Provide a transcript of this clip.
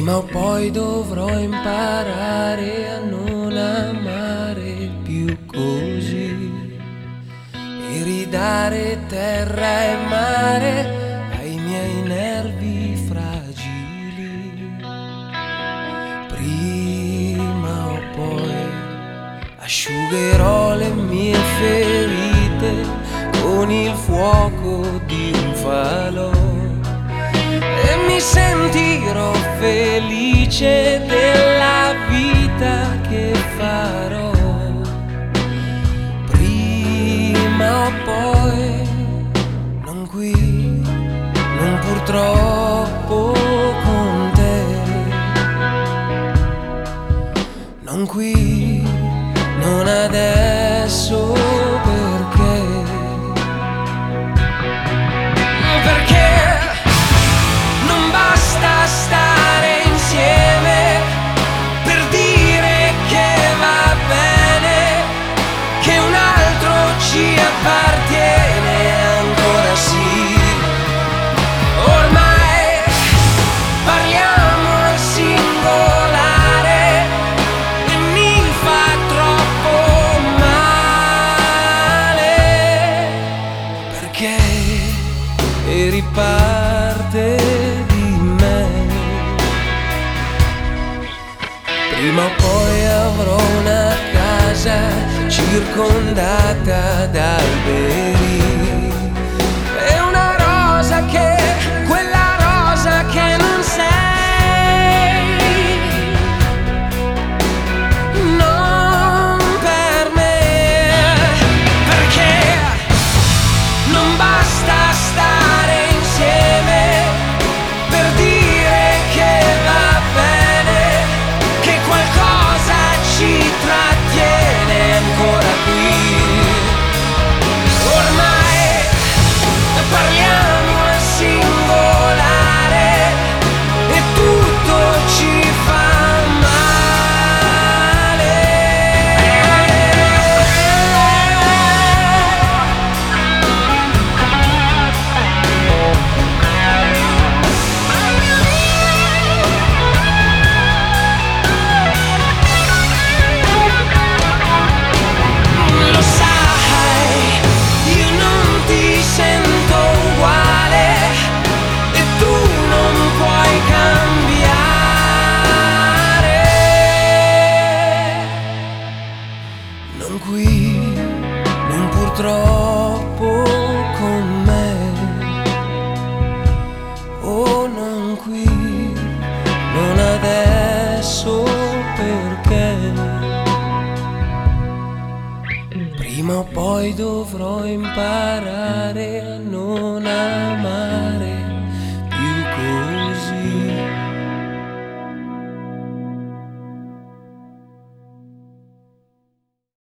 Prima o poi dovrò imparare a non amare più così e ridare terra e mare ai miei nervi fragili. Prima o poi asciugherò le mie ferite con il fuoco di un falò e mi sentirò felice della vita che farò. Prima o poi, non qui, non purtroppo con te, non qui, non adesso, perché non basta stare insieme per dire che va bene, che un altro ci appartiene, ancora sì. Ormai parliamo al singolare e mi fa troppo male, perché eri parte di me. Prima o poi avrò una casa circondata da alberi e una rosa che, quella rosa che non sei, non per me, perché non basta stare insieme per dire che va bene, che qualcosa ci trattiene ancora qui. Ormai parliamo al singolare e tutto ci fa male. Lo sai, io non ti sento uguale e tu non puoi cambiare. Non qui, non purtroppo con me. Oh, non qui, non adesso, perché prima o poi dovrò imparare a non amare